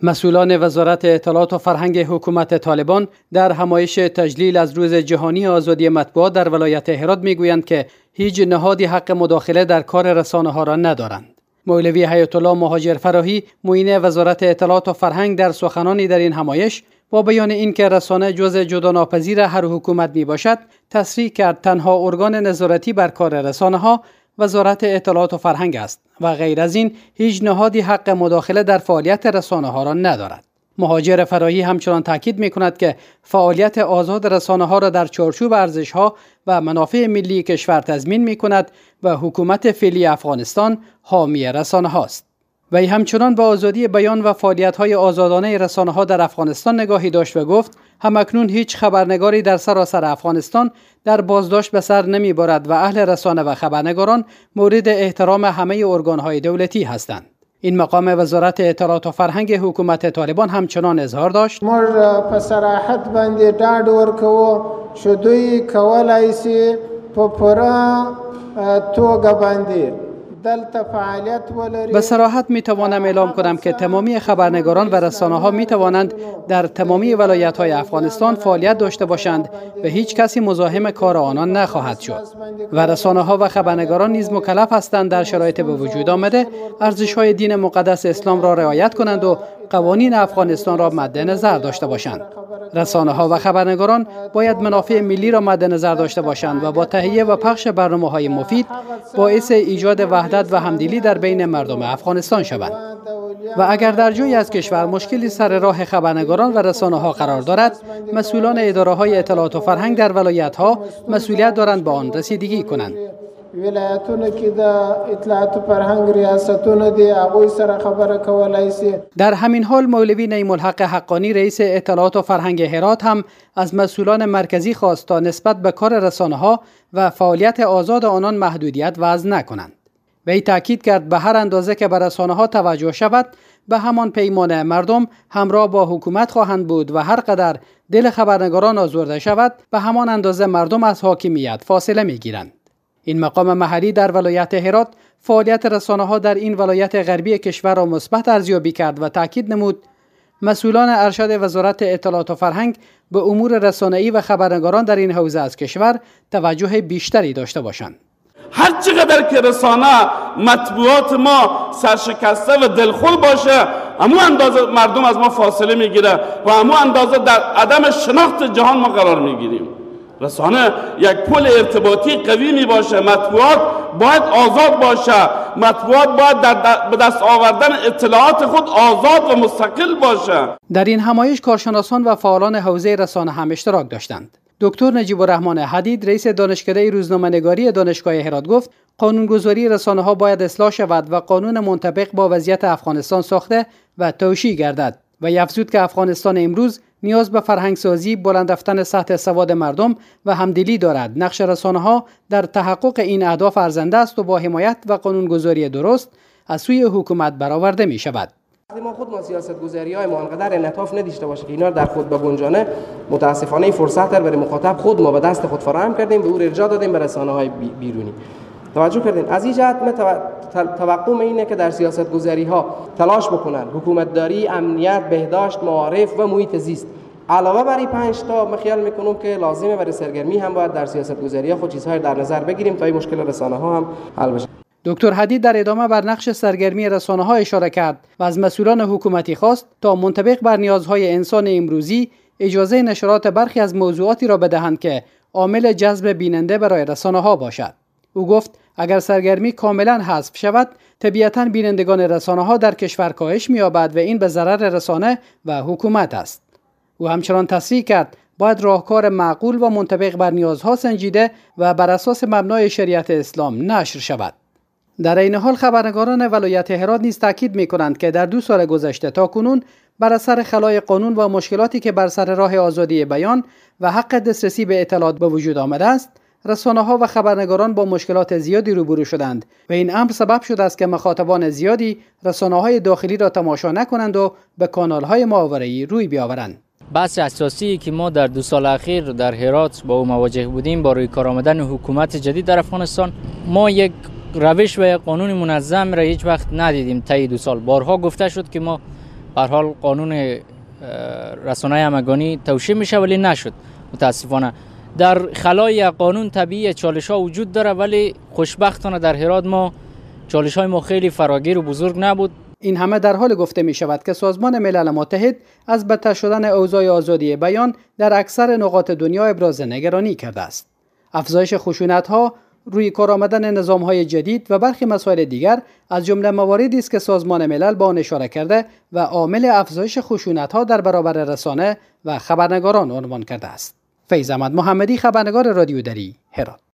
مسئولان وزارت اطلاعات و فرهنگ حکومت طالبان در همایش تجلیل از روز جهانی آزادی مطبوعات در ولایت هرات میگویند که هیچ نهادی حق مداخله در کار رسانه‌ها را ندارند. مولوی حیات الله مهاجر فراهی، معین وزارت اطلاعات و فرهنگ، در سخنانی در این همایش با بیان اینکه رسانه جزء جداناپذیر هر حکومت میباشد، تصریح کرد تنها ارگان نظارتی بر کار رسانه‌ها وزارت اطلاعات و فرهنگ است و غیر از این هیچ نهادی حق مداخله در فعالیت رسانه‌ها را ندارد. مهاجر فراهی همچنان تاکید می‌کند که فعالیت آزاد رسانه‌ها را در چارچوب ارزش‌ها و منافع ملی کشور تضمین می‌کند و حکومت فعلی افغانستان حامی رسانه‌ها است. وی همچنان به آزادی بیان و فعالیت‌های آزادانه رسانه‌ها در افغانستان نگاهی داشت و گفت همکنون هیچ خبرنگاری در سراسر افغانستان در بازداشت به سر نمی‌برد و اهل رسانه و خبرنگاران مورد احترام همه ارگان‌های دولتی هستند. این مقام وزارت اطلاعات و فرهنگ حکومت طالبان همچنان اظهار داشت: ما په صراحت باندې ډاډ ورکوو چې دوی کولای شي په پوره توګه باندې به صراحت می توانم اعلام کنم که تمامی خبرنگاران و رسانه‌ها می توانند در تمامی ولایت‌های افغانستان فعالیت داشته باشند و هیچ کسی مزاحم کار آنان نخواهد شد و رسانه‌ها و خبرنگاران نیز مکلف هستند در شرایط به وجود آمده ارزش‌های دین مقدس اسلام را رعایت کنند و قوانین افغانستان را مد نظر داشته باشند. رسانه‌ها و خبرنگاران باید منافع ملی را مد نظر داشته باشند و با تهیه و پخش برنامه‌های مفید باعث ایجاد وحدت و همدلی در بین مردم افغانستان شوند. و اگر در جایی از کشور مشکلی سر راه خبرنگاران و رسانه‌ها قرار دارد، مسئولان اداره‌های اطلاعات و فرهنگ در ولایت‌ها مسئولیت دارند به آن رسیدگی کنند. ولایتونو کې د اطلاعات و فرهنگ ریاستونو دی هغوی سره خبره کولای شي. در همین حال مولوی نعیم الحق حقانی رئیس اطلاعات و فرهنگ هرات هم از مسئولان مرکزی خواست تا نسبت به کار رسانه‌ها و فعالیت آزاد آنان محدودیت وضع نکنند. وی تاکید کرد به هر اندازه که به رسانه‌ها توجه شود به همان پیمانه مردم همراه با حکومت خواهند بود و هر قدر دل خبرنگاران آزرده شود به همان اندازه مردم از حاکمیت فاصله می‌گیرند. این مقام محلی در ولایت هرات فعالیت رسانه‌ها در این ولایت غربی کشور را مثبت ارزیابی کرد و تاکید نمود مسئولان ارشد وزارت اطلاعات و فرهنگ به امور رسانه‌ای و خبرنگاران در این حوزه از کشور توجه بیشتری داشته باشند. هر چقدر که رسانه مطبوعات ما سرشکسته و دلخور باشه، همون اندازه مردم از ما فاصله میگیره و همون اندازه در عدم شناخت جهان ما قرار میگیریم. رسانه یک پل ارتباطی قوی می باشه، مطبوعات باید آزاد باشه، مطبوعات باید به دست آوردن اطلاعات خود آزاد و مستقل باشه. در این همایش کارشناسان و فعالان حوزه رسانه هم اشتراک داشتند. دکتر نجیب الرحمن حدید رئیس دانشکده روزنامه‌نگاری دانشگاه هرات گفت قانونگذاری رسانه‌ها باید اصلاح شود و قانون منطبق با وضعیت افغانستان ساخته و توشیح گردد و افزود که افغانستان امروز نیاز به فرهنگسازی، بلند رفتن سطح سواد مردم و همدلی دارد. نقش رسانه‌ها در تحقق این اهداف ارزنده است و با حمایت و قانونگذاری درست از سوی حکومت برآورده می شود. ما خود سیاست‌گذاری‌های ما انقدر انعطاف نداشته باشه که اینا در خود بگنجانه، متاسفانه فرصت برای مخاطب خود ما به دست خود فراهم کردیم، به او ارجاع دادیم به رسانه‌های بیرونی. توجه کردین از این جهت توقع اینه که در سیاست‌گذاری‌ها تلاش بکنن حکومتداری، امنیت، بهداشت، معارف و محیط زیست. علاوه بر این 5 تا من خیال میکنم که لازمه برای سرگرمی هم باید در سیاست‌گذاری‌ها خود چیزهای در نظر بگیریم تا این مشکل رسانه‌ها هم حل بشه. دکتر حدید در ادامه بر نقش سرگرمی رسانه‌ها اشاره کرد و از مسئولان حکومتی خواست تا منطبق بر نیازهای انسان امروزی اجازه نشرات برخی از موضوعاتی را بدهند که عامل جذب بیننده برای رسانه‌ها باشد. او گفت اگر سرگرمی کاملا حذف شود طبیعتاً بینندگان رسانه‌ها در کشور کاهش می‌یابد و این به ضرر رسانه و حکومت است. او همچنان تصریح کرد باید راهکار معقول و منطبق بر نیازها سنجیده و بر اساس مبنای شریعت اسلام نشر شود. در این حال خبرنگاران ولایت هرات نیز تاکید می‌کنند که در 2 سال گذشته تاکنون بر اثر خلای قانون و مشکلاتی که بر سر راه آزادی بیان و حق دسترسی به اطلاعات به وجود آمده است، رسانه‌ها و خبرنگاران با مشکلات زیادی روبرو شدند و این امر سبب شده است که مخاطبان زیادی رسانه‌های داخلی را تماشا نکنند و به کانال‌های ماورایی روی بیاورند. بحث اساسی که ما در 2 سال اخیر در هرات با او مواجه بودیم با روی کار آمدن حکومت جدید در افغانستان، ما یک روش و یک قانون منظم را هیچ وقت ندیدیم. طی 2 سال بارها گفته شد که ما به هر حال قانون رسانه‌های همگانی توشیح میشه ولی نشد متاسفانه. در خلای قانون طبیعی چالش‌ها وجود داره ولی خوشبختانه در هرات ما چالش‌های ما خیلی فراگیر و بزرگ نبود. این همه در حال گفته می شود که سازمان ملل متحد از بدتر شدن اوضاع آزادی بیان در اکثر نقاط دنیا ابراز نگرانی کرده است. افزایش خشونت‌ها، روی کار آمدن نظام‌های جدید و برخی مسائل دیگر از جمله مواردی است که سازمان ملل به آن اشاره کرده و عامل افزایش خشونت‌ها در برابر رسانه و خبرنگاران عنوان کرده است. فیض احمد محمدی، خبرنگار رادیو دری، هرات.